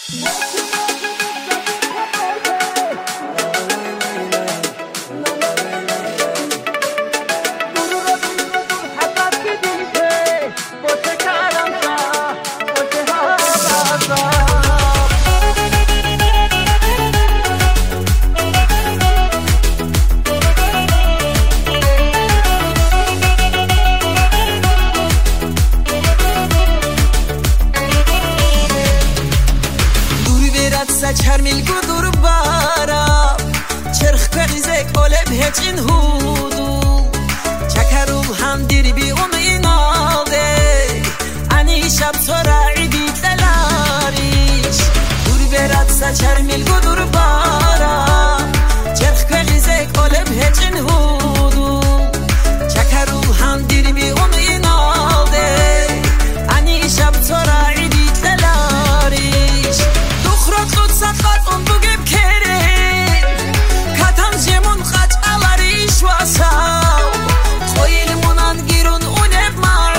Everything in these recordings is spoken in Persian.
چرمیل گودور بارا چرخ قیزه کلب هچین هودو چکرو هم دیری بی اون ایناده انی شب سراعی بی تلاریش دور برد سا چرمیل گودور بارا چرخ قیزه کلب هچین هودو چکرو هم دیری بی اون ایناده انی شب سراعی بی تلاریش سقط اون بگم کره کتم جمون خج علریش واساو خویل منان گیرون اونب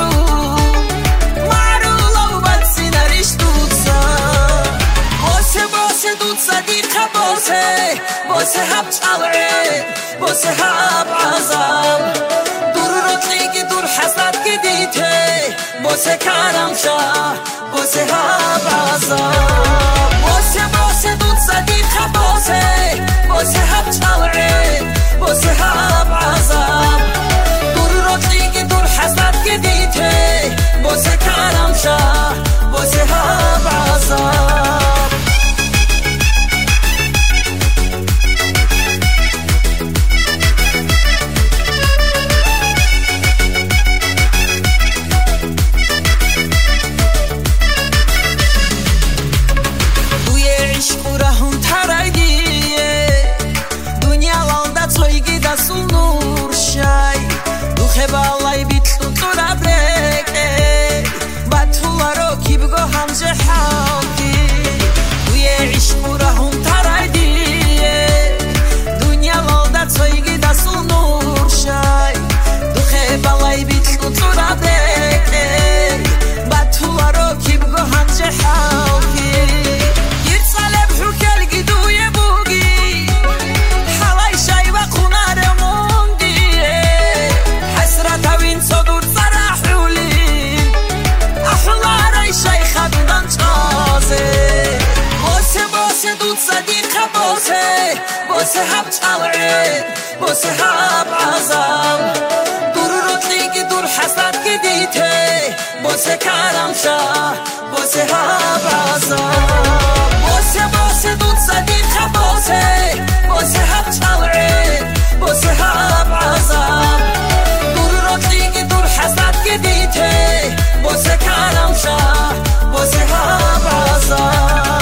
معرو لو بد سینریش دوتسا باسه دوتسا دیقه باسه هب چالعه باسه هب عذاب دور رتلیگی دور حسد گدیته باسه کرم شا باسه هب عذاب باسه دوت صديقة باسه هب چالعه باسه هب عذاب دور رتلیگی دور حسد گدیته باسه کرم شا باسه هب عذاب بالای بیت تو رابطه باتولا رو کی بگو همزه حاکی توی عشق و رهم تردیه دنیا والده تویگی دستو نور شای دوخه بالای بیت تو رابطه باتولا رو کی بگو همزه حاکی گیر سالب حکلگی دوی بوگی حالای شای و خونار تاوین صدور فرحولی احلا رای شیخ دندان تازه باسه دوت صدیقه باسه هب چالعه باسه هب عذاب دور رتلیگی دور حسد گدیته باسه کرم شا باسه هب عذاب باسه دوت صدیقه باسه هب چالعه باسه هب عذاب رتلیگی دور حسد گدیته باسه کرم شا باسه هب عذاب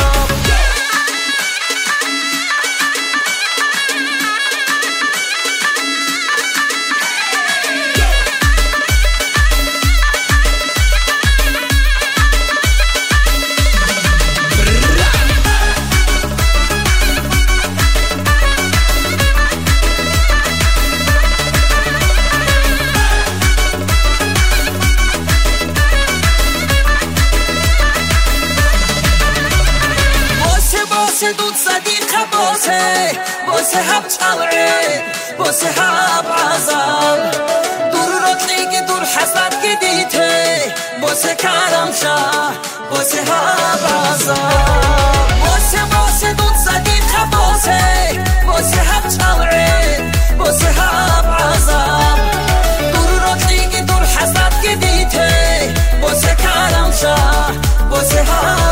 باسه دوت صديقة باسه هب چالعه باسه هب عذاب دور رتلیگی دور حسد گدیته باسه کرم شا باسه هب عذاب باسه دوت صديقة باسه هب چالعه باسه هب عذاب دور رتلیگی دور حسد گدیته باسه کرم شا باسه هب